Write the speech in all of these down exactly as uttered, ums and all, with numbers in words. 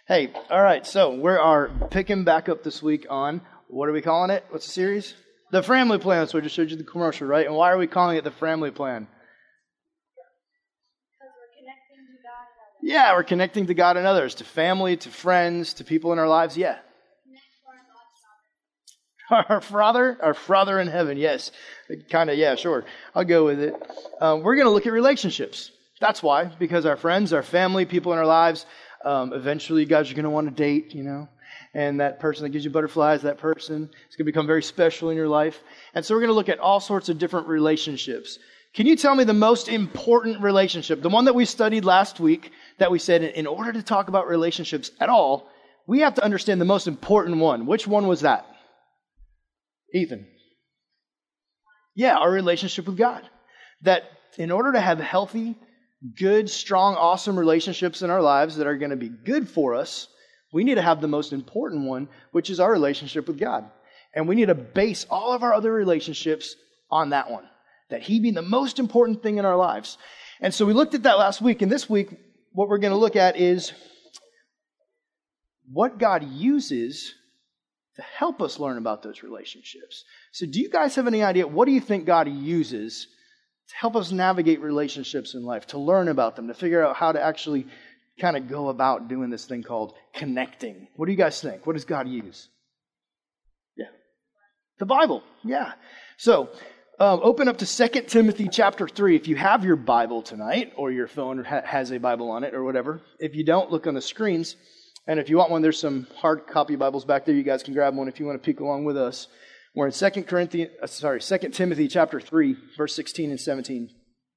Hey, all right, so we are picking back up this week on, what are we calling it? What's the series? The Family Plan. So I just showed you the commercial, right? And why are we calling it the Family Plan? Because we're connecting to God and others. Yeah, we're connecting to God and others, to family, to friends, to people in our lives, yeah. Our Father, our Father in heaven, yes. Kind of, yeah, sure. I'll go with it. Um, we're going to look at relationships. That's why, because our friends, our family, people in our lives, um, eventually you guys are going to want to date, you know, and that person that gives you butterflies, that person is going to become very special in your life. And so we're going to look at all sorts of different relationships. Can you tell me the most important relationship, the one that we studied last week, that we said in order to talk about relationships at all, we have to understand the most important one. Which one was that? Ethan. Yeah, our relationship with God. That in order to have healthy, good, strong, awesome relationships in our lives that are going to be good for us, we need to have the most important one, which is our relationship with God. And we need to base all of our other relationships on that one. That He be the most important thing in our lives. And so we looked at that last week. And this week, what we're going to look at is what God uses to help us learn about those relationships. So do you guys have any idea, what do you think God uses to help us navigate relationships in life, to learn about them, to figure out how to actually kind of go about doing this thing called connecting? What do you guys think? What does God use? Yeah. The Bible. Yeah. So um, open up to Second Timothy chapter three. If you have your Bible tonight, or your phone ha- has a Bible on it or whatever. If you don't, look on the screens. And if you want one, there's some hard copy Bibles back there. You guys can grab one if you want to peek along with us. We're in Second Corinthians, uh, sorry, Second Timothy chapter three, verse sixteen and seventeen.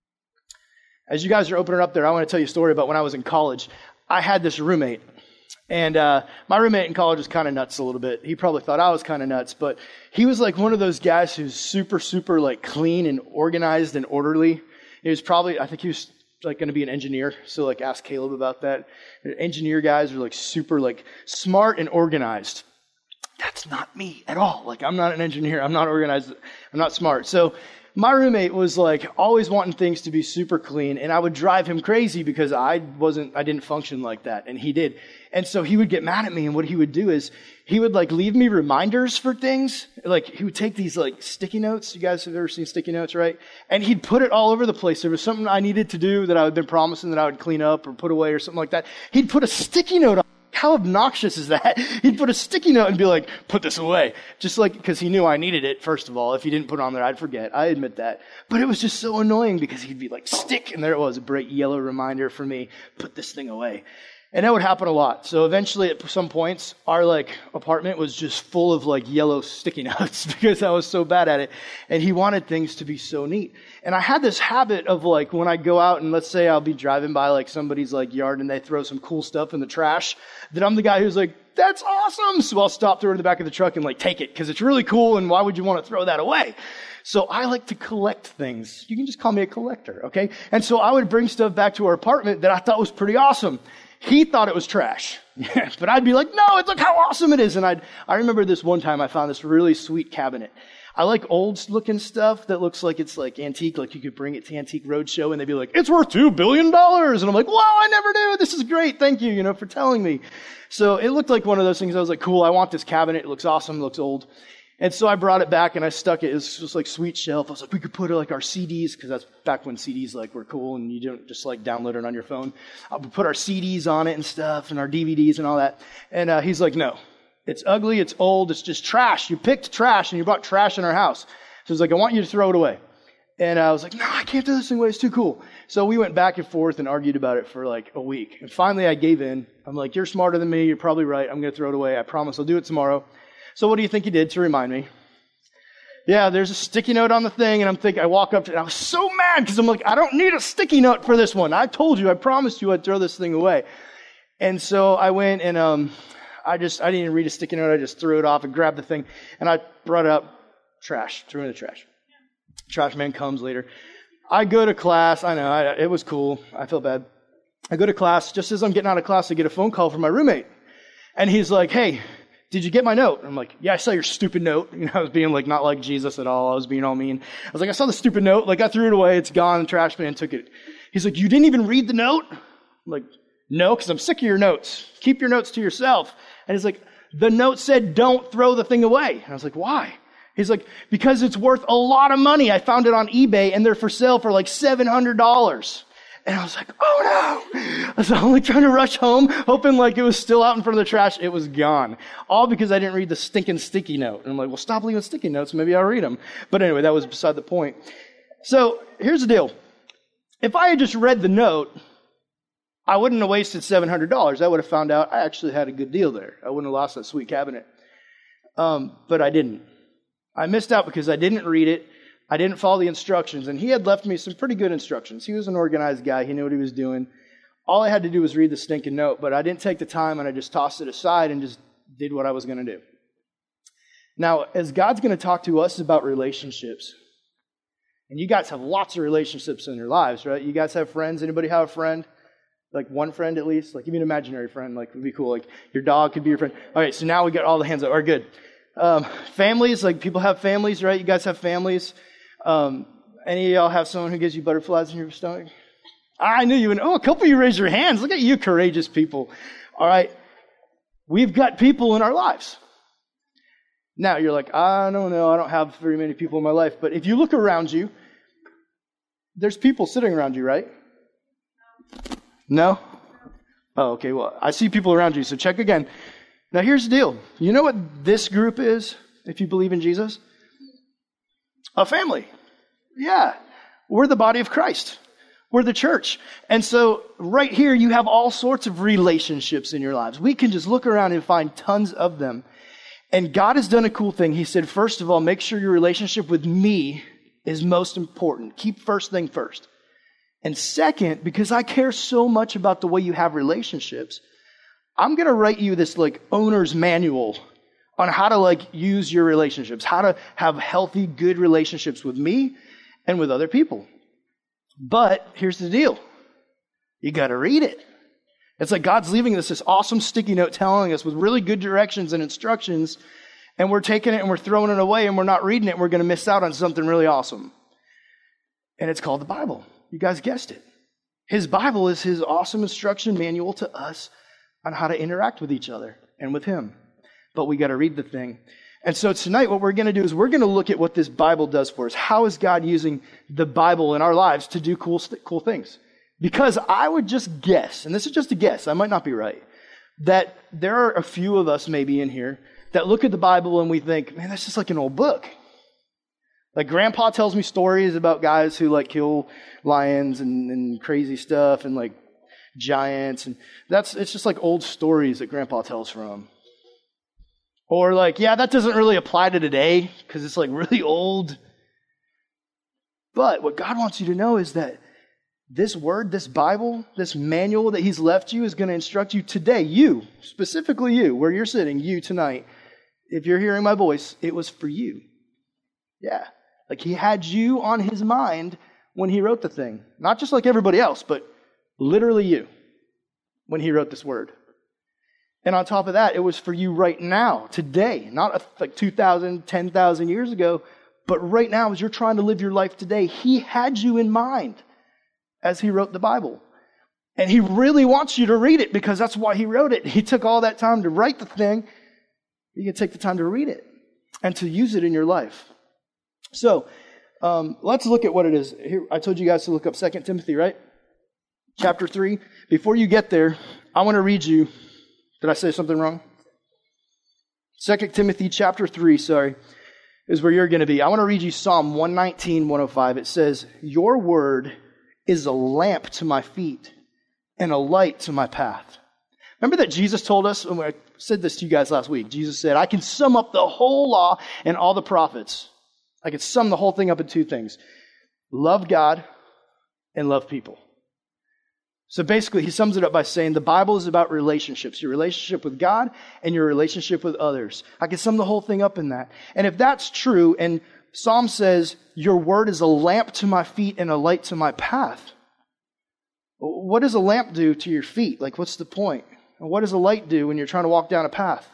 As you guys are opening up there, I want to tell you a story about when I was in college. I had this roommate, and uh, my roommate in college was kind of nuts a little bit. He probably thought I was kind of nuts, but he was like one of those guys who's super, super like clean and organized and orderly. He was probably, I think he was like going to be an engineer. So like ask Caleb about that. Engineer guys are like super like smart and organized. That's not me at all. Like I'm not an engineer. I'm not organized. I'm not smart. So my roommate was like always wanting things to be super clean, and I would drive him crazy because I wasn't, I didn't function like that, and he did. And so he would get mad at me, and what he would do is he would like leave me reminders for things. Like he would take these like sticky notes. You guys have ever seen sticky notes, right? And he'd put it all over the place. There was something I needed to do that I had been promising that I would clean up or put away or something like that. He'd put a sticky note on. How obnoxious is that? He'd put a sticky note and be like, put this away. Just like, because he knew I needed it, first of all. If he didn't put it on there, I'd forget. I admit that. But it was just so annoying because he'd be like, stick. And there it was, a bright yellow reminder for me, put this thing away. And that would happen a lot. So eventually at some points, our like apartment was just full of like yellow sticky notes because I was so bad at it. And he wanted things to be so neat. And I had this habit of like when I go out and let's say I'll be driving by like somebody's like yard and they throw some cool stuff in the trash, that I'm the guy who's like, that's awesome. So I'll stop, throw it in the back of the truck and like take it because it's really cool. And why would you want to throw that away? So I like to collect things. You can just call me a collector, okay? And so I would bring stuff back to our apartment that I thought was pretty awesome. He thought it was trash, but I'd be like, no, it's look how awesome it is. And I'd, I remember this one time I found this really sweet cabinet. I like old looking stuff that looks like it's like antique, like you could bring it to Antique Roadshow and they'd be like, it's worth two billion dollars. And I'm like, wow, I never knew. This is great. Thank you, you know, for telling me. So it looked like one of those things. I was like, cool, I want this cabinet. It looks awesome. It looks old. And so I brought it back and I stuck it. It was just like sweet shelf. I was like, we could put like our C Ds, because that's back when C Ds like were cool and you don't just like download it on your phone. I would put our C Ds on it and stuff and our D V Ds and all that. And uh, he's like, no, it's ugly. It's old. It's just trash. You picked trash and you brought trash in our house. So he's like, I want you to throw it away. And I was like, no, I can't throw this thing away. It's too cool. So we went back and forth and argued about it for like a week. And finally I gave in. I'm like, you're smarter than me. You're probably right. I'm going to throw it away. I promise I'll do it tomorrow. So what do you think he did to remind me? Yeah, there's a sticky note on the thing, and I'm thinking, I walk up to it, and I was so mad, because I'm like, I don't need a sticky note for this one. I told you, I promised you I'd throw this thing away. And so I went, and um, I just, I didn't even read a sticky note, I just threw it off and grabbed the thing, and I brought it up, trash, threw it in the trash. Trash man comes later. I go to class, I know, I, it was cool, I feel bad. I go to class, just as I'm getting out of class, I get a phone call from my roommate, and he's like, hey, did you get my note? I'm like, yeah, I saw your stupid note. You know, I was being like, not like Jesus at all. I was being all mean. I was like, I saw the stupid note. Like, I threw it away. It's gone. The trash man took it. He's like, you didn't even read the note? I'm like, No, because I'm sick of your notes. Keep your notes to yourself. And he's like, the note said, don't throw the thing away. And I was like, why? He's like, because it's worth a lot of money. I found it on eBay and they're for sale for like seven hundred dollars. And I was like, oh no. I was only trying to rush home, hoping like it was still out in front of the trash. It was gone. All because I didn't read the stinking sticky note. And I'm like, well, stop leaving sticky notes. Maybe I'll read them. But anyway, that was beside the point. So here's the deal. If I had just read the note, I wouldn't have wasted seven hundred dollars. I would have found out I actually had a good deal there. I wouldn't have lost that sweet cabinet. Um, but I didn't. I missed out because I didn't read it. I didn't follow the instructions. And he had left me some pretty good instructions. He was an organized guy. He knew what he was doing. All I had to do was read the stinking note. But I didn't take the time, and I just tossed it aside and just did what I was going to do. Now, as God's going to talk to us about relationships, and you guys have lots of relationships in your lives, right? You guys have friends. Anybody have a friend? Like one friend at least? Like even an imaginary friend, like would be cool. Like your dog could be your friend. All right, so now we got all the hands up. All right, good. Um, families, like people have families, right? You guys have families. Um, any of y'all have someone who gives you butterflies in your stomach? I knew you would. Oh, a couple of you raised your hands. Look at you, courageous people. All right. We've got people in our lives. Now you're like, I don't know. I don't have very many people in my life. But if you look around you, there's people sitting around you, right? No? Oh, okay. Well, I see people around you, so check again. Now, here's the deal. You know what this group is, if you believe in Jesus? A family. Yeah. We're the body of Christ. We're the church. And so right here, you have all sorts of relationships in your lives. We can just look around and find tons of them. And God has done a cool thing. He said, first of all, make sure your relationship with me is most important. Keep first thing first. And second, because I care so much about the way you have relationships, I'm going to write you this like owner's manual on how to like use your relationships, how to have healthy, good relationships with me and with other people. But here's the deal. You got to read it. It's like God's leaving us this awesome sticky note telling us with really good directions and instructions, and we're taking it and we're throwing it away and we're not reading it and we're going to miss out on something really awesome. And it's called the Bible. You guys guessed it. His Bible is his awesome instruction manual to us on how to interact with each other and with him. But we got to read the thing. And so tonight what we're going to do is we're going to look at what this Bible does for us. How is God using the Bible in our lives to do cool, cool things? Because I would just guess, and this is just a guess, I might not be right, that there are a few of us maybe in here that look at the Bible and we think, man, that's just like an old book. Like Grandpa tells me stories about guys who like kill lions and, and crazy stuff and like giants, and that's it's just like old stories that Grandpa tells from. Or like, yeah, that doesn't really apply to today because it's like really old. But what God wants you to know is that this word, this Bible, this manual that he's left you is going to instruct you today, you, specifically you, where you're sitting, you tonight. If you're hearing my voice, it was for you. Yeah. Like he had you on his mind when he wrote the thing. Not just like everybody else, but literally you when he wrote this word. And on top of that, it was for you right now, today, not like two thousand, ten thousand years ago, but right now as you're trying to live your life today, he had you in mind as he wrote the Bible. And he really wants you to read it because that's why he wrote it. He took all that time to write the thing. You can take the time to read it and to use it in your life. So um, let's look at what it is. Here, I told you guys to look up Second Timothy, right? Chapter three. Before you get there, I want to read you. Did I say something wrong? Second Timothy chapter three, sorry, is where you're going to be. I want to read you Psalm one nineteen, one oh five. It says, your word is a lamp to my feet and a light to my path. Remember that Jesus told us, and I said this to you guys last week, Jesus said, I can sum up the whole law and all the prophets. I can sum the whole thing up in two things. Love God and love people. So basically, he sums it up by saying the Bible is about relationships, your relationship with God and your relationship with others. I can sum the whole thing up in that. And if that's true, and Psalm says, your word is a lamp to my feet and a light to my path. What does a lamp do to your feet? Like, what's the point? And what does a light do when you're trying to walk down a path?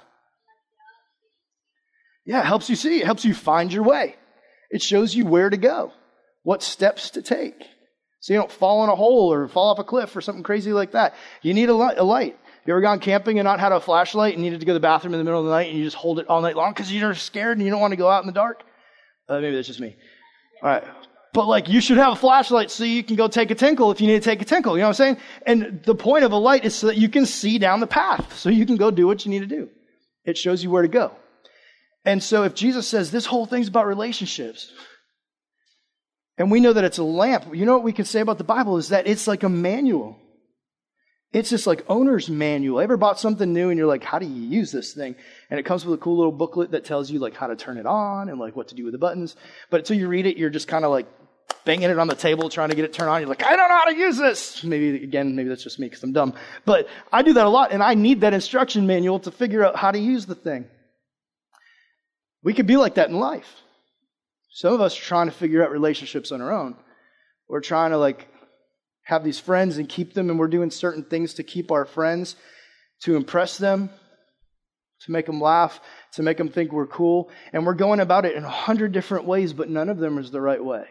Yeah, it helps you see. It helps you find your way. It shows you where to go, what steps to take. so you don't fall in a hole or fall off a cliff or something crazy like that. You need a light. A light. You ever gone camping and not had a flashlight and needed to go to the bathroom in the middle of the night and you just hold it all night long because you're scared and you don't want to go out in the dark? Uh, maybe that's just me. All right. But like you should have a flashlight so you can go take a tinkle if you need to take a tinkle. You know what I'm saying? And the point of a light is so that you can see down the path so you can go do what you need to do. It shows you where to go. And so if Jesus says this whole thing's about relationships, and we know that it's a lamp, you know what we can say about the Bible is that it's like a manual. It's just like owner's manual. Ever bought something new and you're like, how do you use this thing? And it comes with a cool little booklet that tells you like how to turn it on and like what to do with the buttons. But until you read it, you're just kind of like banging it on the table, trying to get it turned on. You're like, I don't know how to use this. Maybe, again, maybe that's just me because I'm dumb. But I do that a lot, and I need that instruction manual to figure out how to use the thing. We could be like that in life. Some of us are trying to figure out relationships on our own. We're trying to like have these friends and keep them, and we're doing certain things to keep our friends, to impress them, to make them laugh, to make them think we're cool. And we're going about it in a hundred different ways, but none of them is the right way.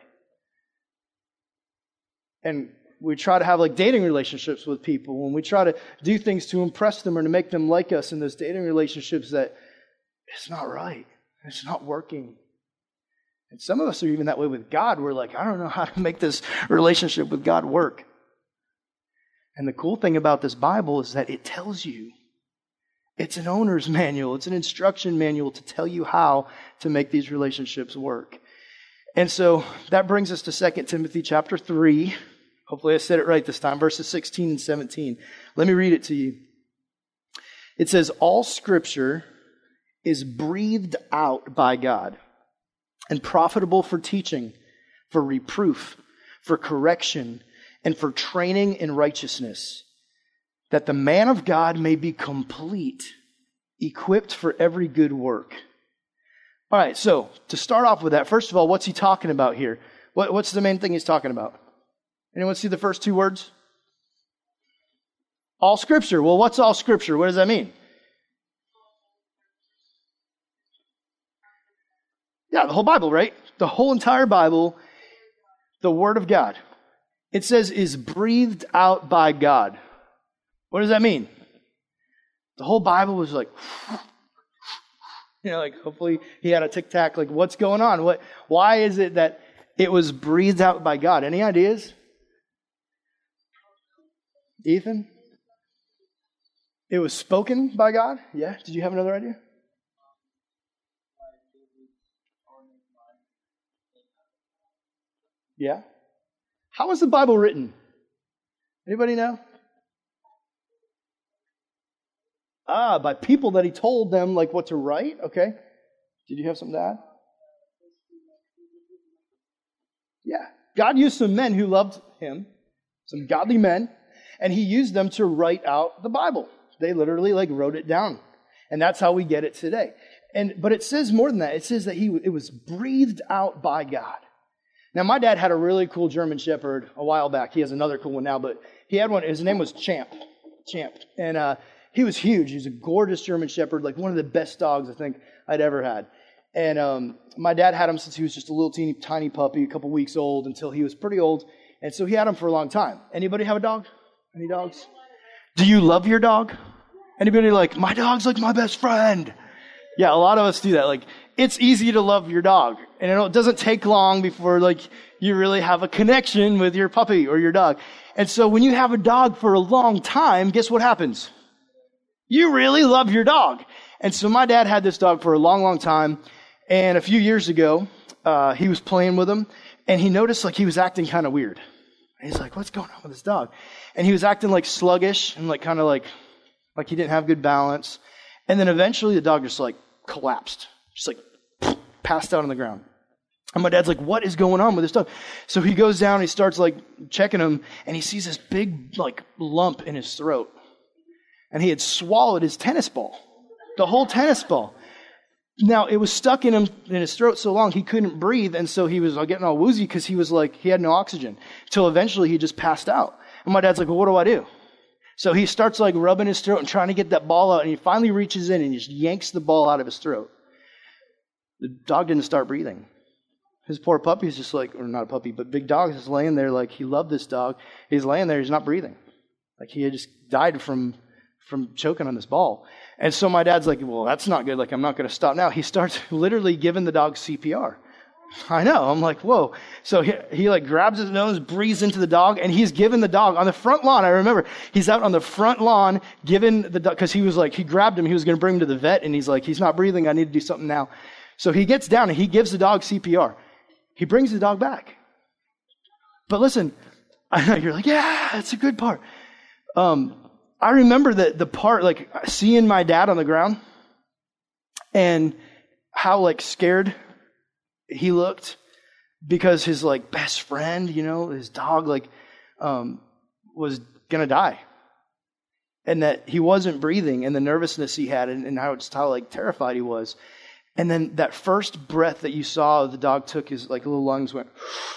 And we try to have like dating relationships with people, and we try to do things to impress them or to make them like us in those dating relationships that it's not right. It's not working. And some of us are even that way with God. We're like, I don't know how to make this relationship with God work. And the cool thing about this Bible is that it tells you. It's an owner's manual. It's an instruction manual to tell you how to make these relationships work. And so that brings us to Second Timothy chapter three. Hopefully I said it right this time, verses sixteen and seventeen. Let me read it to you. It says, all Scripture is breathed out by God and profitable for teaching, for reproof, for correction, and for training in righteousness, that the man of God may be complete, equipped for every good work. All right, so to start off with that, first of all, what's he talking about here? What, what's the main thing he's talking about? Anyone see the first two words? All Scripture. Well, what's all Scripture? What does that mean? Yeah, the whole Bible, right? The whole entire Bible, the Word of God. It says is breathed out by God. What does that mean? The whole Bible was like, you know, like hopefully he had a tic-tac, like what's going on? What? Why is it that it was breathed out by God? Any ideas? Ethan? It was spoken by God? Yeah? Did you have another idea? Yeah? How was the Bible written? Anybody know? Ah, by people that he told them like what to write? Okay. Did you have something to add? Yeah. God used some men who loved him, some godly men, and he used them to write out the Bible. They literally like wrote it down. And that's how we get it today. And but it says more than that. It says that he it was breathed out by God. Now, my dad had a really cool German Shepherd a while back. He has another cool one now, but he had one. His name was Champ. Champ. And uh, he was huge. He was a gorgeous German Shepherd, like one of the best dogs I think I'd ever had. And um, my dad had him since he was just a little teeny tiny puppy, a couple weeks old, until he was pretty old. And so he had him for a long time. Anybody have a dog? Any dogs? Do you love your dog? Anybody like, my dog's like my best friend? Yeah, a lot of us do that. Like, it's easy to love your dog. And it doesn't take long before, like, you really have a connection with your puppy or your dog. And so when you have a dog for a long time, guess what happens? You really love your dog. And so my dad had this dog for a long, long time. And a few years ago, uh, he was playing with him. And he noticed, like, he was acting kind of weird. And he's like, what's going on with this dog? And he was acting, like, sluggish and, like, kind of like, like he didn't have good balance. And then eventually the dog just, like, collapsed. Just, like, passed out on the ground. And my dad's like, what is going on with this dog? So he goes down and he starts, like, checking him. And he sees this big, like, lump in his throat. And he had swallowed his tennis ball. The whole tennis ball. Now, it was stuck in him in his throat so long he couldn't breathe, and so he was getting all woozy because he was like, he had no oxygen. Till eventually he just passed out. And my dad's like, well, what do I do? So he starts like rubbing his throat and trying to get that ball out, and he finally reaches in and he just yanks the ball out of his throat. The dog didn't start breathing. His poor puppy's just like, or not a puppy, but Big Dog's just laying there like he loved this dog. He's laying there, he's not breathing. Like he had just died from, from choking on this ball. And so my dad's like, well, that's not good. Like, I'm not going to stop now. He starts literally giving the dog C P R. I know. I'm like, whoa. So he, he like grabs his nose, breathes into the dog, and he's giving the dog on the front lawn. I remember he's out on the front lawn giving the dog, because he was like, he grabbed him. He was going to bring him to the vet, and he's like, he's not breathing. I need to do something now. So he gets down and he gives the dog C P R. He brings the dog back. But listen, I know you're like, yeah, that's a good part. Um, I remember that the part, like seeing my dad on the ground and how like scared he looked because his like best friend, you know, his dog, like, um, was going to die. And that he wasn't breathing, and the nervousness he had, and, and how it's how like terrified he was. And then that first breath that you saw the dog took, his like little lungs went,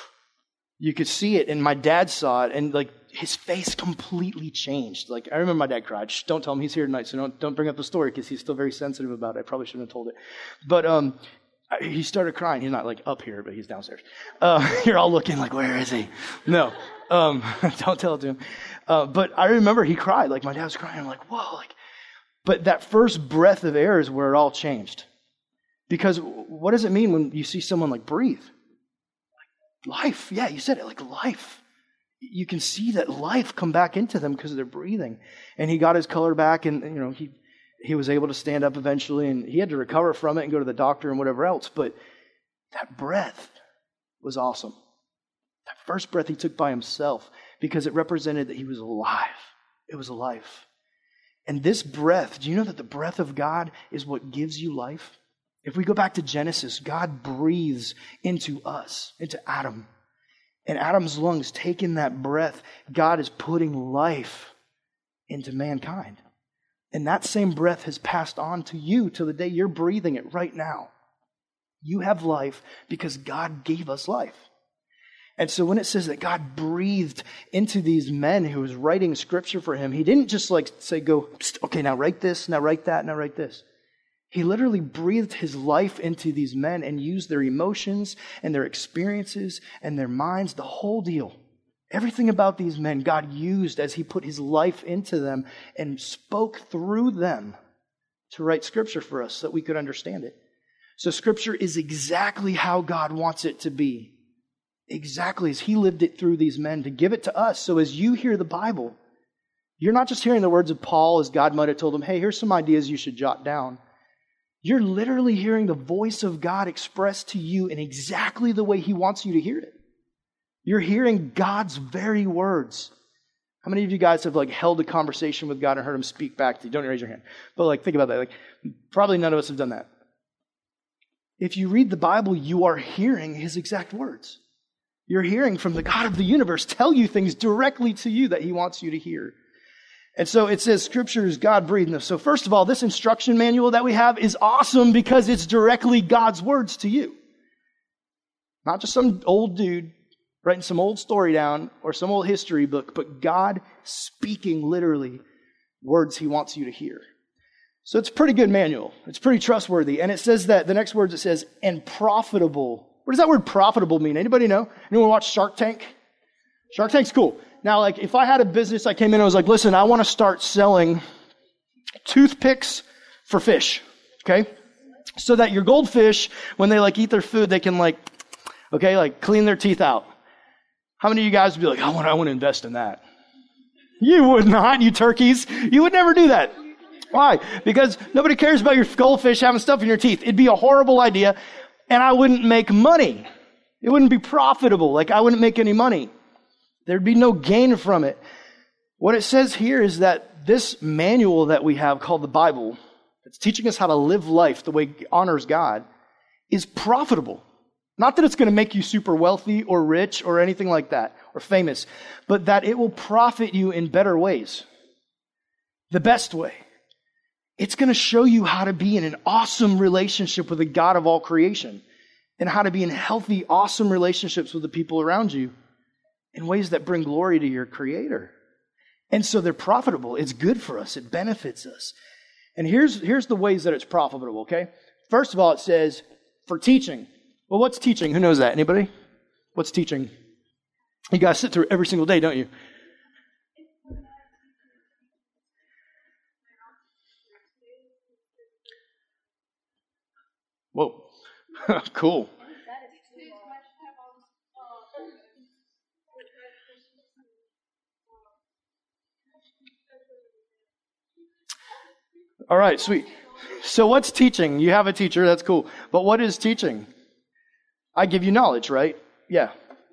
you could see it, and my dad saw it, and like his face completely changed. Like, I remember my dad cried. Shh, don't tell him he's here tonight, so don't don't bring up the story, because he's still very sensitive about it. I probably shouldn't have told it. But um, he started crying. He's not like up here, but he's downstairs. Uh, you're all looking like, where is he? No, um, don't tell it to him. Uh, but I remember he cried. Like, my dad was crying. I'm like, whoa. Like, but that first breath of air is where it all changed. Because what does it mean when you see someone like breathe? Like life. Yeah, you said it, like life. You can see that life come back into them because they're breathing. And he got his color back, and you know, he he was able to stand up eventually, and he had to recover from it and go to the doctor and whatever else. But that breath was awesome. That first breath he took by himself, because it represented that he was alive. It was a life. And this breath, do you know that the breath of God is what gives you life? If we go back to Genesis, God breathes into us, into Adam. And Adam's lungs, taking that breath, God is putting life into mankind. And that same breath has passed on to you to the day you're breathing it right now. You have life because God gave us life. And so when it says that God breathed into these men who was writing scripture for him, he didn't just like say, go, okay, now write this, now write that, now write this. He literally breathed his life into these men and used their emotions and their experiences and their minds, the whole deal. Everything about these men God used as he put his life into them and spoke through them to write scripture for us so that we could understand it. So scripture is exactly how God wants it to be. Exactly as he lived it through these men to give it to us. So as you hear the Bible, you're not just hearing the words of Paul as God might have told him, hey, here's some ideas you should jot down. You're literally hearing the voice of God expressed to you in exactly the way he wants you to hear it. You're hearing God's very words. How many of you guys have like held a conversation with God and heard him speak back to you? Don't raise your hand. But like, think about that. Like, probably none of us have done that. If you read the Bible, you are hearing his exact words. You're hearing from the God of the universe tell you things directly to you that he wants you to hear. And so it says scripture is God breathed. So first of all, this instruction manual that we have is awesome because it's directly God's words to you. Not just some old dude writing some old story down or some old history book, but God speaking literally words he wants you to hear. So it's a pretty good manual. It's pretty trustworthy. And it says that, the next words it says, and profitable. What does that word profitable mean? Anybody know? Anyone watch Shark Tank? Shark Tank's cool. Now, like, if I had a business, I came in and was like, listen, I want to start selling toothpicks for fish, okay? So that your goldfish, when they, like, eat their food, they can, like, okay, like, clean their teeth out. How many of you guys would be like, I want, I want to invest in that? You would not, you turkeys. You would never do that. Why? Because nobody cares about your goldfish having stuff in your teeth. It'd be a horrible idea. And I wouldn't make money. It wouldn't be profitable. Like, I wouldn't make any money. There'd be no gain from it. What it says here is that this manual that we have called the Bible, it's teaching us how to live life the way it honors God, is profitable. Not that it's going to make you super wealthy or rich or anything like that, or famous, but that it will profit you in better ways. The best way. It's going to show you how to be in an awesome relationship with the God of all creation and how to be in healthy, awesome relationships with the people around you in ways that bring glory to your Creator. And so they're profitable. It's good for us. It benefits us. And here's, here's the ways that it's profitable, okay? First of all, it says for teaching. Well, what's teaching? Who knows that? Anybody? What's teaching? You guys sit through it every single day, don't you? Whoa. Cool. All right, sweet. So what's teaching? You have a teacher, that's cool. But what is teaching? I give you knowledge, right? Yeah.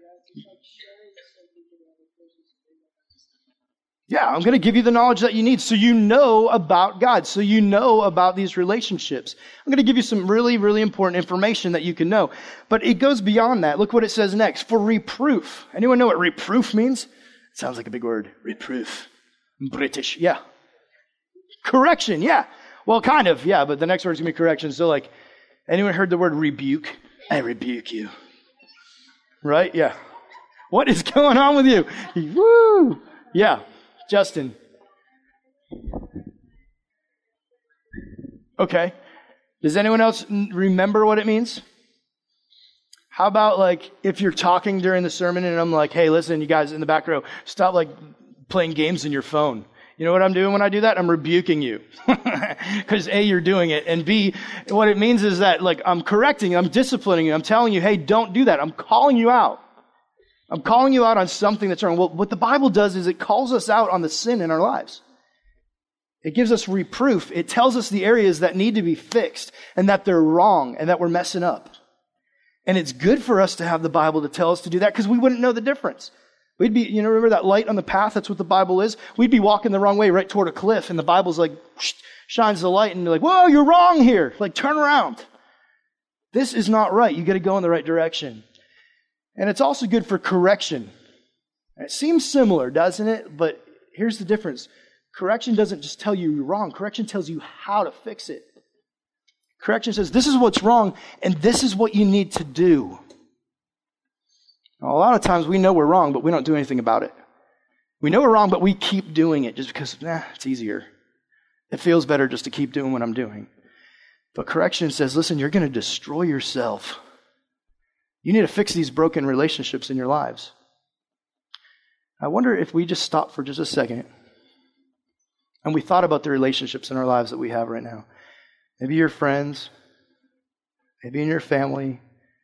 Yeah, I'm going to give you the knowledge that you need so you know about God, so you know about these relationships. I'm going to give you some really, really important information that you can know. But it goes beyond that. Look what it says next. For reproof. Anyone know what reproof means? It sounds like a big word. Reproof. British. Yeah. Correction. Yeah. Well, kind of. Yeah, but the next word's going to be correction. So like, anyone heard the word rebuke? I rebuke you. Right? Yeah. What is going on with you? Woo! Yeah. Justin. Okay. Does anyone else remember what it means? How about like if you're talking during the sermon and I'm like, hey, listen, you guys in the back row, stop like playing games on your phone. You know what I'm doing when I do that? I'm rebuking you. Because A, you're doing it. And B, what it means is that like I'm correcting you, I'm disciplining you, I'm telling you, hey, don't do that. I'm calling you out. I'm calling you out on something that's wrong. Well, what the Bible does is it calls us out on the sin in our lives. It gives us reproof. It tells us the areas that need to be fixed and that they're wrong and that we're messing up. And it's good for us to have the Bible to tell us to do that because we wouldn't know the difference. We'd be, you know, remember that light on the path? That's what the Bible is. We'd be walking the wrong way right toward a cliff and the Bible's like, shines the light and you're like, whoa, you're wrong here. Like, turn around. This is not right. You got to go in the right direction. And it's also good for correction. It seems similar, doesn't it? But here's the difference. Correction doesn't just tell you you're wrong. Correction tells you how to fix it. Correction says, this is what's wrong, and this is what you need to do. Now, a lot of times we know we're wrong, but we don't do anything about it. We know we're wrong, but we keep doing it just because, nah, it's easier. It feels better just to keep doing what I'm doing. But correction says, listen, you're going to destroy yourself. You need to fix these broken relationships in your lives. I wonder if we just stopped for just a second and we thought about the relationships in our lives that we have right now. Maybe your friends, maybe in your family.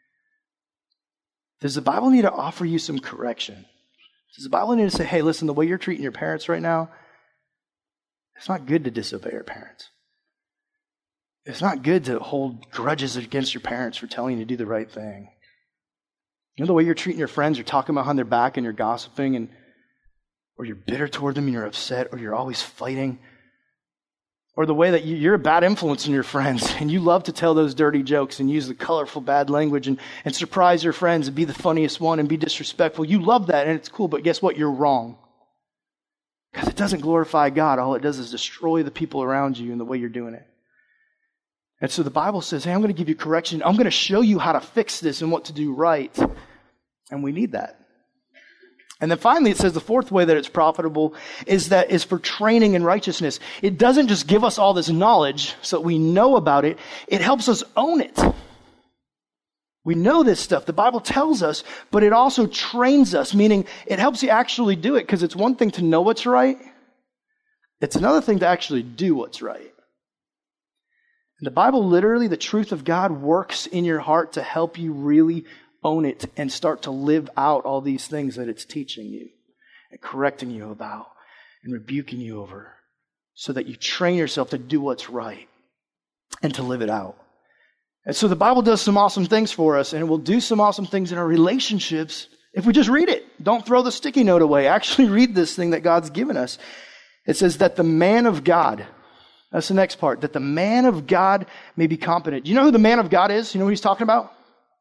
Does the Bible need to offer you some correction? Does the Bible need to say, hey, listen, the way you're treating your parents right now, it's not good to disobey your parents. It's not good to hold grudges against your parents for telling you to do the right thing. You know the way you're treating your friends, you're talking behind their back and you're gossiping, and or you're bitter toward them and you're upset, or you're always fighting. Or the way that you, you're a bad influence on your friends and you love to tell those dirty jokes and use the colorful bad language and, and surprise your friends and be the funniest one and be disrespectful. You love that and it's cool, but guess what? You're wrong. Because it doesn't glorify God. All it does is destroy the people around you in the way you're doing it. And so the Bible says, hey, I'm going to give you correction. I'm going to show you how to fix this and what to do right. And we need that. And then finally, it says the fourth way that it's profitable is that is for training in righteousness. It doesn't just give us all this knowledge so that we know about it. It helps us own it. We know this stuff. The Bible tells us, but it also trains us, meaning it helps you actually do it, because it's one thing to know what's right. It's another thing to actually do what's right. And the Bible, literally, the truth of God works in your heart to help you really own it and start to live out all these things that it's teaching you and correcting you about and rebuking you over, so that you train yourself to do what's right and to live it out. And so the Bible does some awesome things for us, and it will do some awesome things in our relationships if we just read it. Don't throw the sticky note away. Actually read this thing that God's given us. It says that the man of God, that's the next part, that the man of God may be competent. Do you know who the man of God is? You know what he's talking about?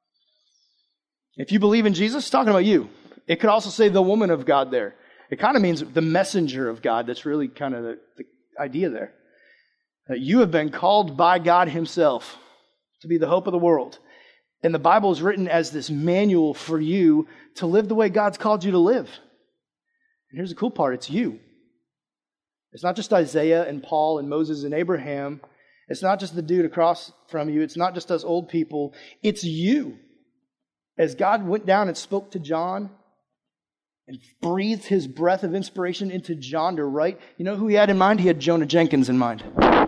If you believe in Jesus, it's talking about you. It could also say the woman of God there. It kind of means the messenger of God. That's really kind of the, the idea there. That you have been called by God himself to be the hope of the world. And the Bible is written as this manual for you to live the way God's called you to live. And here's the cool part. It's you. It's not just Isaiah and Paul and Moses and Abraham. It's not just the dude across from you. It's not just us old people. It's you. as God went down and spoke to John and breathed his breath of inspiration into John to write, you know who he had in mind? He had Jonah Jenkins in mind.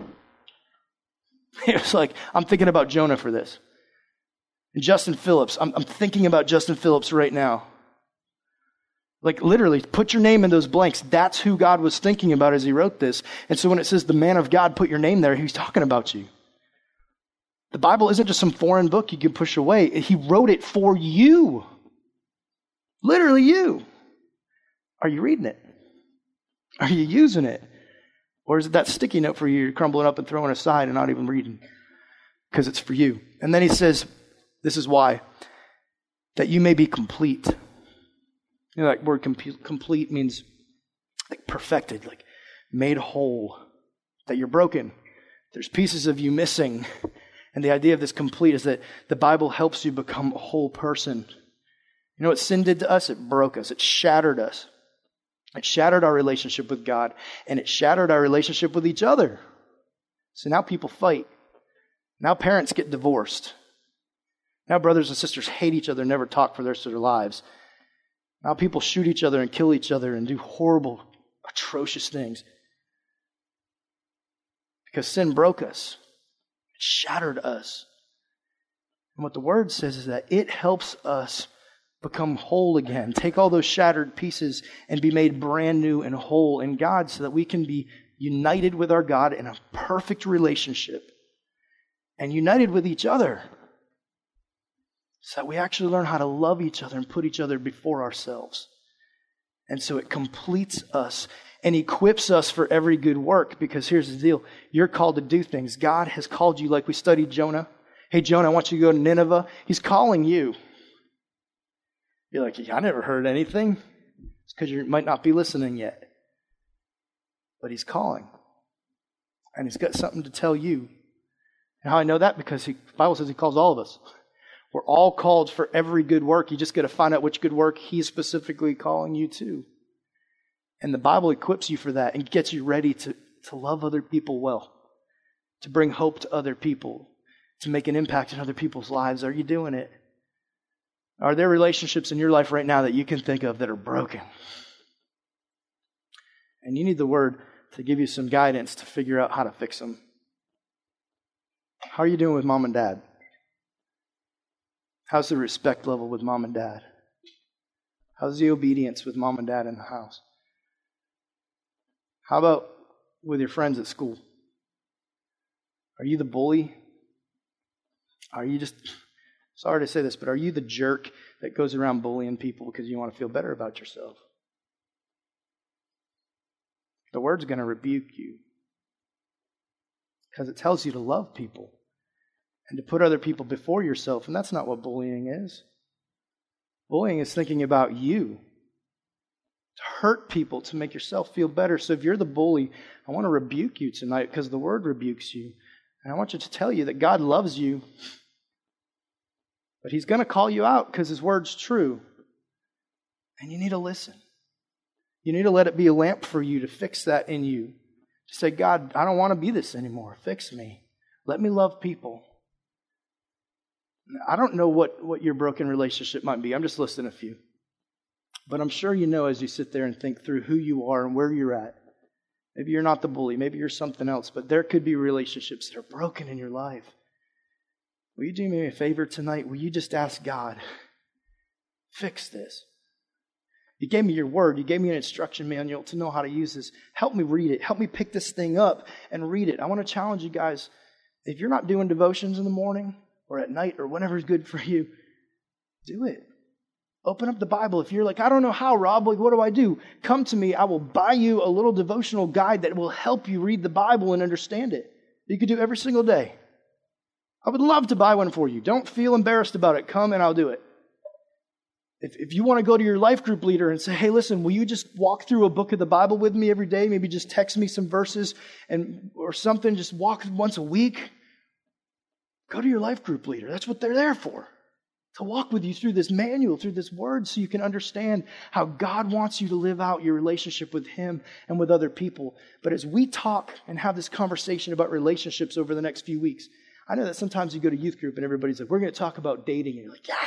It was like, I'm thinking about Jonah for this. And Justin Phillips, I'm, I'm thinking about Justin Phillips right now. Like literally, put your name in those blanks. That's who God was thinking about as he wrote this. And so when it says the man of God, put your name there, he's talking about you. The Bible isn't just some foreign book you can push away. He wrote it for you. Literally you. Are you reading it? Are you using it? Or is it that sticky note for you you're crumbling up and throwing aside and not even reading? Because it's for you. And then he says, this is why. That you may be complete. You know, that word com- complete means like perfected, like made whole. That you're broken. There's pieces of you missing. And the idea of this complete is that the Bible helps you become a whole person. You know what sin did to us? It broke us. It shattered us. It shattered our relationship with God. And it shattered our relationship with each other. So now people fight. Now parents get divorced. Now brothers and sisters hate each other, never talk for the rest of their lives. Now people shoot each other and kill each other and do horrible, atrocious things. Because sin broke us. It shattered us. And what the Word says is that it helps us become whole again. Take all those shattered pieces and be made brand new and whole in God so that we can be united with our God in a perfect relationship and united with each other so that we actually learn how to love each other and put each other before ourselves. And so it completes us and equips us for every good work, because here's the deal. You're called to do things. God has called you, like we studied Jonah. Hey, Jonah, I want you to go to Nineveh. He's calling you. You're like, I never heard anything. It's because you might not be listening yet. But he's calling. And he's got something to tell you. And how I know that? Because he, the Bible says he calls all of us. We're all called for every good work. You just got to find out which good work he's specifically calling you to. And the Bible equips you for that and gets you ready to, to love other people well, to bring hope to other people, to make an impact in other people's lives. Are you doing it? Are there relationships in your life right now that you can think of that are broken? And you need the Word to give you some guidance to figure out how to fix them. How are you doing with mom and dad? How's the respect level with mom and dad? How's the obedience with mom and dad in the house? How about with your friends at school? Are you the bully? Are you just, sorry to say this, but are you the jerk that goes around bullying people because you want to feel better about yourself? The Word's going to rebuke you because it tells you to love people and to put other people before yourself, and that's not what bullying is. Bullying is thinking about you. To hurt people, to make yourself feel better. So if you're the bully, I want to rebuke you tonight because the Word rebukes you. And I want you to tell you that God loves you, but He's going to call you out because His Word's true. And you need to listen. You need to let it be a lamp for you to fix that in you. To say, God, I don't want to be this anymore. Fix me. Let me love people. I don't know what, what your broken relationship might be. I'm just listing a few. But I'm sure you know as you sit there and think through who you are and where you're at. Maybe you're not the bully. Maybe you're something else. But there could be relationships that are broken in your life. Will you do me a favor tonight? Will you just ask God, fix this? You gave me your Word. You gave me an instruction manual to know how to use this. Help me read it. Help me pick this thing up and read it. I want to challenge you guys. If you're not doing devotions in the morning or at night or whenever is good for you, do it. Open up the Bible. If you're like, I don't know how, Rob, like, what do I do? Come to me. I will buy you a little devotional guide that will help you read the Bible and understand it. You could do every single day. I would love to buy one for you. Don't feel embarrassed about it. Come and I'll do it. If, if you want to go to your life group leader and say, hey, listen, will you just walk through a book of the Bible with me every day? Maybe just text me some verses and or something. Just walk once a week. Go to your life group leader. That's what they're there for. To walk with you through this manual, through this Word, so you can understand how God wants you to live out your relationship with Him and with other people. But as we talk and have this conversation about relationships over the next few weeks, I know that sometimes you go to youth group and everybody's like, we're going to talk about dating. And you're like, yeah,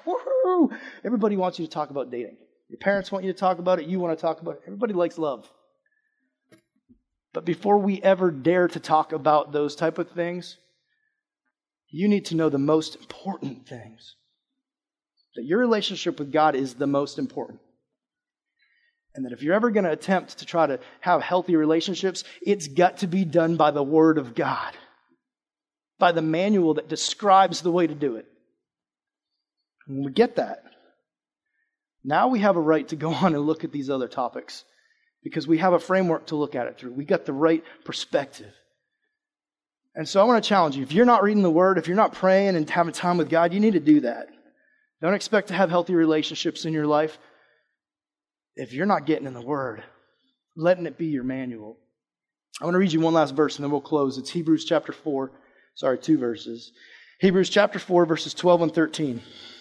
Woo-hoo! Everybody wants you to talk about dating. Your parents want you to talk about it. You want to talk about it. Everybody likes love. But before we ever dare to talk about those type of things, you need to know the most important things. That your relationship with God is the most important. And that if you're ever going to attempt to try to have healthy relationships, it's got to be done by the Word of God. By the manual that describes the way to do it. And when we get that, now we have a right to go on and look at these other topics. Because we have a framework to look at it through. We got the right perspective. And so I want to challenge you. If you're not reading the Word, if you're not praying and having time with God, you need to do that. Don't expect to have healthy relationships in your life if you're not getting in the Word, letting it be your manual. I want to read you one last verse and then we'll close. It's Hebrews chapter four. Sorry, two verses. Hebrews chapter four, verses twelve and thirteen.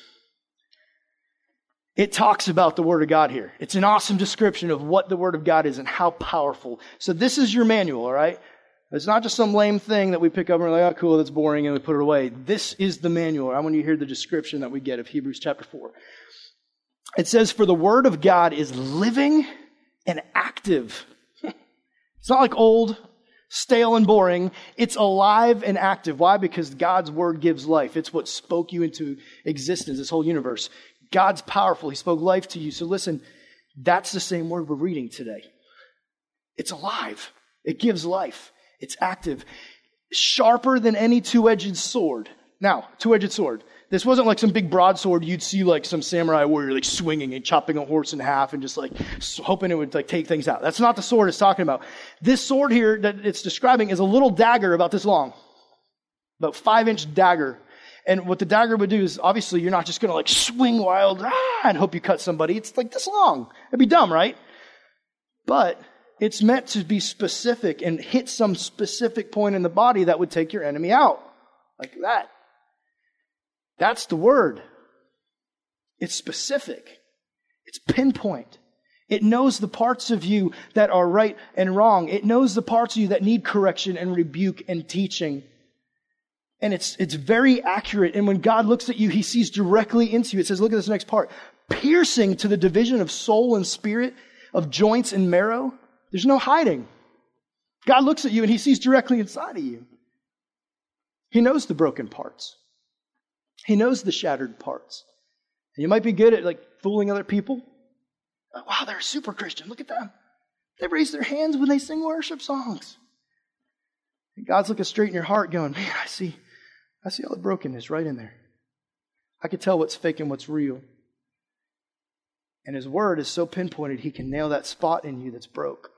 It talks about the Word of God here. It's an awesome description of what the Word of God is and how powerful. So this is your manual, all right? It's not just some lame thing that we pick up and we're like, oh, cool, that's boring, and we put it away. This is the manual. I want you to hear the description that we get of Hebrews chapter four. It says, for the Word of God is living and active. It's not like old, stale, and boring. It's alive and active. Why? Because God's Word gives life. It's what spoke you into existence, this whole universe. God's powerful. He spoke life to you. So listen, that's the same word we're reading today. It's alive. It gives life. It's active. Sharper than any two-edged sword. Now, two-edged sword. This wasn't like some big broadsword you'd see like some samurai warrior like swinging and chopping a horse in half and just like hoping it would like take things out. That's not the sword it's talking about. This sword here that it's describing is a little dagger about this long. About five-inch dagger. And what the dagger would do is, obviously, you're not just going to like swing wild ah, and hope you cut somebody. It's like this long. It'd be dumb, right? But it's meant to be specific and hit some specific point in the body that would take your enemy out. Like that. That's the Word. It's specific. It's pinpoint. It knows the parts of you that are right and wrong. It knows the parts of you that need correction and rebuke and teaching. And it's it's very accurate. And when God looks at you, He sees directly into you. It says, look at this next part. Piercing to the division of soul and spirit, of joints and marrow. There's no hiding. God looks at you and He sees directly inside of you. He knows the broken parts. He knows the shattered parts. And you might be good at like fooling other people. Like, wow, they're a super Christian. Look at them. They raise their hands when they sing worship songs. And God's looking straight in your heart going, man, I see, I see all the brokenness right in there. I can tell what's fake and what's real. And His Word is so pinpointed, He can nail that spot in you that's broke.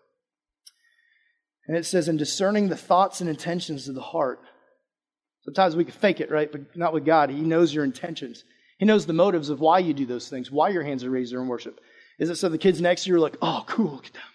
And it says, in discerning the thoughts and intentions of the heart. Sometimes we can fake it, right? But not with God. He knows your intentions. He knows the motives of why you do those things, why your hands are raised in worship. Is it so the kids next to you are like, oh, cool, look at them?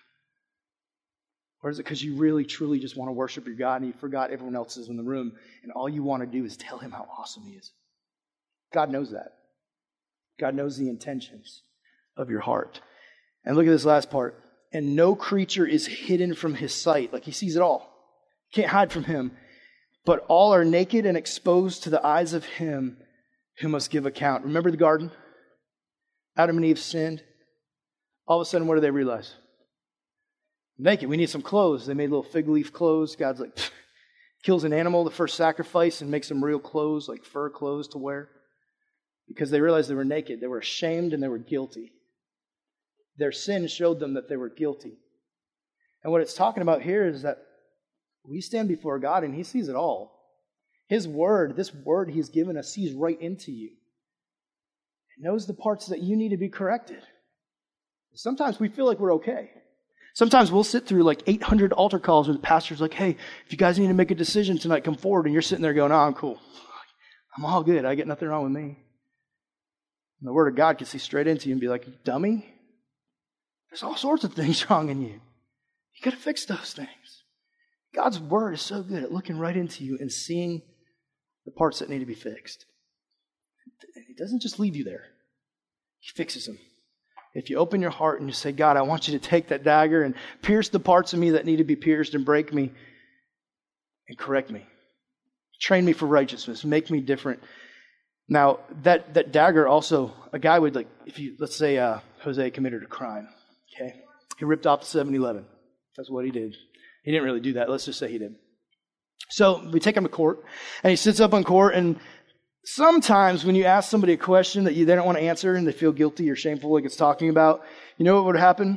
Or is it because you really, truly just want to worship your God and you forgot everyone else is in the room and all you want to do is tell Him how awesome He is? God knows that. God knows the intentions of your heart. And look at this last part. And no creature is hidden from His sight. Like He sees it all. Can't hide from Him. But all are naked and exposed to the eyes of Him who must give account. Remember the garden? Adam and Eve sinned. All of a sudden, what do they realize? Naked. We need some clothes. They made little fig leaf clothes. God's like, pfft, kills an animal, the first sacrifice, and makes them real clothes, like fur clothes to wear. Because they realized they were naked. They were ashamed and they were guilty. Their sin showed them that they were guilty. And what it's talking about here is that we stand before God and He sees it all. His Word, this Word He's given us, sees right into you. He knows the parts that you need to be corrected. Sometimes we feel like we're okay. Sometimes we'll sit through like eight hundred altar calls where the pastor's like, hey, if you guys need to make a decision tonight, come forward. And you're sitting there going, oh, I'm cool. I'm all good. I get nothing wrong with me. And the Word of God can see straight into you and be like, dummy, there's all sorts of things wrong in you. You got to fix those things. God's Word is so good at looking right into you and seeing the parts that need to be fixed. He doesn't just leave you there. He fixes them. If you open your heart and you say, God, I want you to take that dagger and pierce the parts of me that need to be pierced and break me and correct me. Train me for righteousness. Make me different. Now, that, that dagger also, a guy would like, if you, let's say uh, Jose committed a crime, okay? He ripped off the seven eleven. That's what he did. He didn't really do that. Let's just say he did. So we take him to court, and he sits up on court, and sometimes when you ask somebody a question that you they don't want to answer and they feel guilty or shameful like it's talking about, you know what would happen?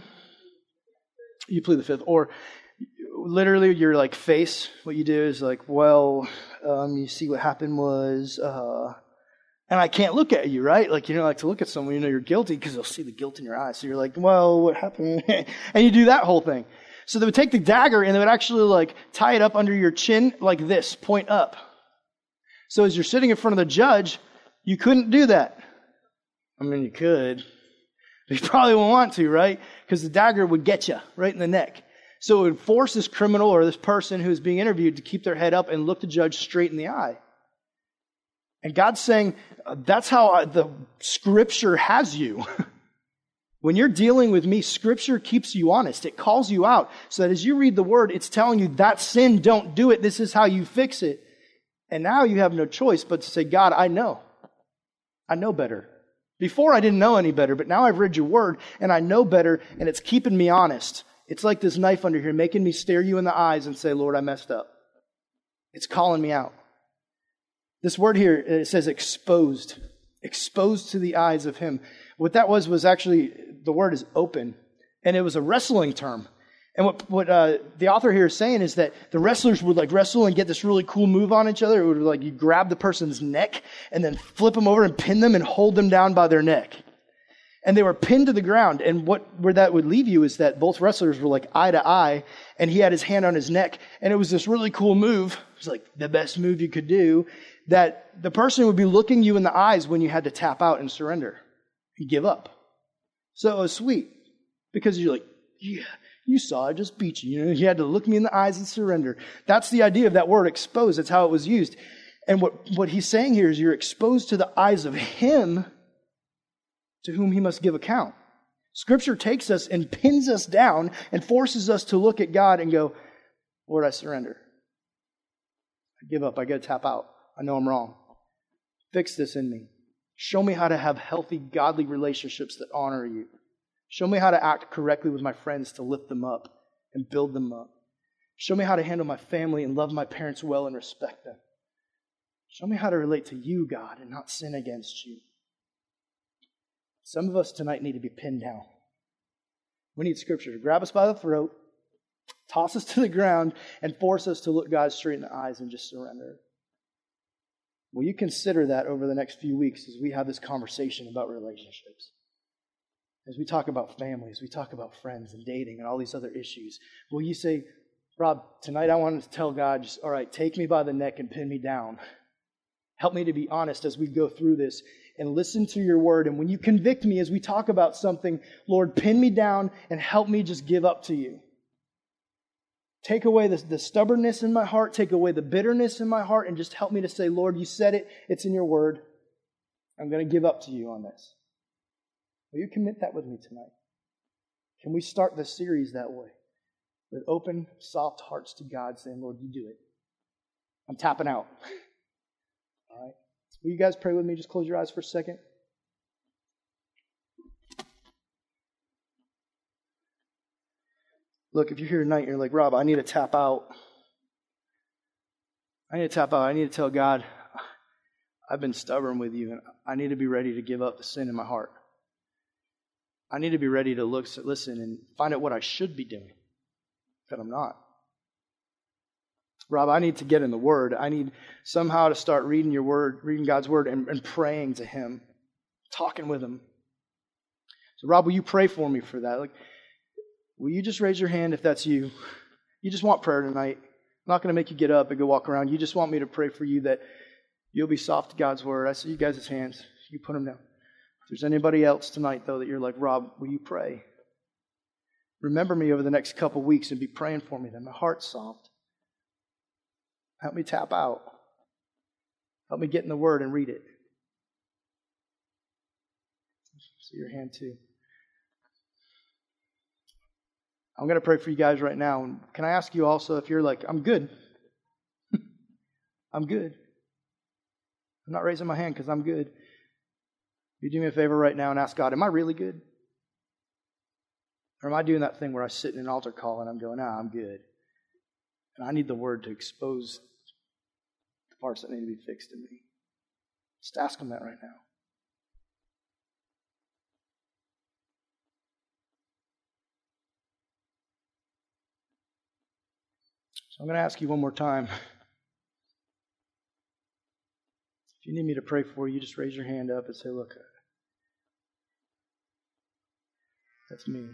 You plead the fifth. Or literally your like face, what you do is like, well, um, you see what happened was, uh, and I can't look at you, right? Like you don't like to look at someone, you know you're guilty because they'll see the guilt in your eyes. So you're like, well, what happened? And you do that whole thing. So they would take the dagger and they would actually like tie it up under your chin like this, point up. So as you're sitting in front of the judge, you couldn't do that. I mean, you could. But you probably won't want to, right? Because the dagger would get you right in the neck. So it would force this criminal or this person who is being interviewed to keep their head up and look the judge straight in the eye. And God's saying, that's how the Scripture has you. When you're dealing with me, Scripture keeps you honest. It calls you out so that as you read the Word, it's telling you that sin, don't do it. This is how you fix it. And now you have no choice but to say, God, I know. I know better. Before I didn't know any better, but now I've read your Word and I know better and it's keeping me honest. It's like this knife under here making me stare you in the eyes and say, Lord, I messed up. It's calling me out. This word here, it says exposed. Exposed to the eyes of Him. What that was was actually, the word is open. And it was a wrestling term. And what, what uh, the author here is saying is that the wrestlers would like wrestle and get this really cool move on each other. It would like you grab the person's neck and then flip them over and pin them and hold them down by their neck. And they were pinned to the ground. And what where that would leave you is that both wrestlers were like eye to eye. And he had his hand on his neck. And it was this really cool move. It was like the best move you could do. That the person would be looking you in the eyes when you had to tap out and surrender. You give up. So it was sweet. Because you're like, yeah, you saw I just beat you. You know, you had to look me in the eyes and surrender. That's the idea of that word, exposed. That's how it was used. And what, what he's saying here is you're exposed to the eyes of Him to whom He must give account. Scripture takes us and pins us down and forces us to look at God and go, Lord, I surrender. I give up. I got to tap out. I know I'm wrong. Fix this in me. Show me how to have healthy, godly relationships that honor you. Show me how to act correctly with my friends to lift them up and build them up. Show me how to handle my family and love my parents well and respect them. Show me how to relate to you, God, and not sin against you. Some of us tonight need to be pinned down. We need Scripture to grab us by the throat, toss us to the ground, and force us to look God straight in the eyes and just surrender. Will you consider that over the next few weeks as we have this conversation about relationships? As we talk about families, we talk about friends and dating and all these other issues. Will you say, Rob, tonight I wanted to tell God, just, all right, take me by the neck and pin me down. Help me to be honest as we go through this and listen to your word. And when you convict me as we talk about something, Lord, pin me down and help me just give up to you. Take away the, the stubbornness in my heart, take away the bitterness in my heart, and just help me to say, Lord, you said it, it's in your word. I'm going to give up to you on this. Will you commit that with me tonight? Can we start this series that way? With open, soft hearts to God, saying, Lord, you do it. I'm tapping out. All right. Will you guys pray with me? Just close your eyes for a second. Look, if you're here tonight, you're like, Rob, I need to tap out. I need to tap out. I need to tell God, I've been stubborn with you, and I need to be ready to give up the sin in my heart. I need to be ready to look, listen, and find out what I should be doing, but I'm not. Rob, I need to get in the Word. I need somehow to start reading your Word, reading God's Word, and, and praying to Him, talking with Him. So, Rob, will you pray for me for that? Like, will you just raise your hand if that's you? You just want prayer tonight. I'm not going to make you get up and go walk around. You just want me to pray for you that you'll be soft to God's Word. I see you guys' hands. You put them down. If there's anybody else tonight, though, that you're like, Rob, will you pray? Remember me over the next couple weeks and be praying for me that my heart's soft. Help me tap out. Help me get in the Word and read it. See your hand too. I'm going to pray for you guys right now. And can I ask you also if you're like, I'm good. I'm good. I'm not raising my hand because I'm good. You do me a favor right now and ask God, am I really good? Or am I doing that thing where I sit in an altar call and I'm going, ah, I'm good. And I need the word to expose the parts that need to be fixed in me. Just ask him that right now. So I'm going to ask you one more time. If you need me to pray for you, just raise your hand up and say, look, that's me.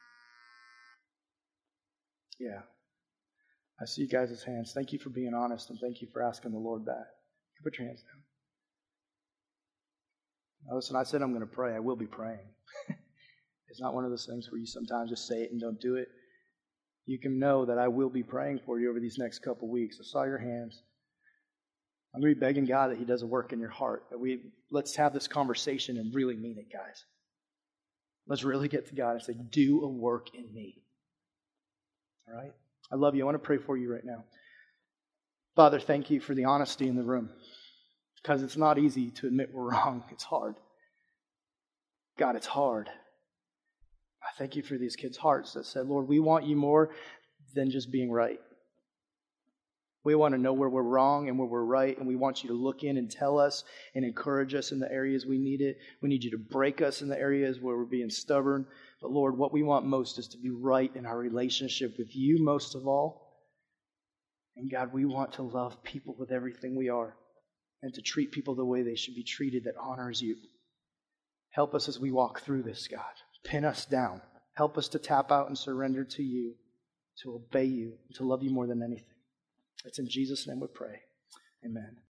Yeah. I see you guys' hands. Thank you for being honest, and thank you for asking the Lord that. You put your hands down. Now listen, I said I'm going to pray. I will be praying. It's not one of those things where you sometimes just say it and don't do it. You can know that I will be praying for you over these next couple weeks. I saw your hands. I'm going to be begging God that He does a work in your heart. That we let's have this conversation and really mean it, guys. Let's really get to God and say, do a work in me. All right? I love you. I want to pray for you right now. Father, thank you for the honesty in the room. Because it's not easy to admit we're wrong. It's hard. God, it's hard. I thank you for these kids' hearts that said, Lord, we want you more than just being right. We want to know where we're wrong and where we're right, and we want you to look in and tell us and encourage us in the areas we need it. We need you to break us in the areas where we're being stubborn. But Lord, what we want most is to be right in our relationship with you most of all. And God, we want to love people with everything we are and to treat people the way they should be treated that honors you. Help us as we walk through this, God. Pin us down. Help us to tap out and surrender to you, to obey you, to love you more than anything. It's in Jesus' name we pray. Amen.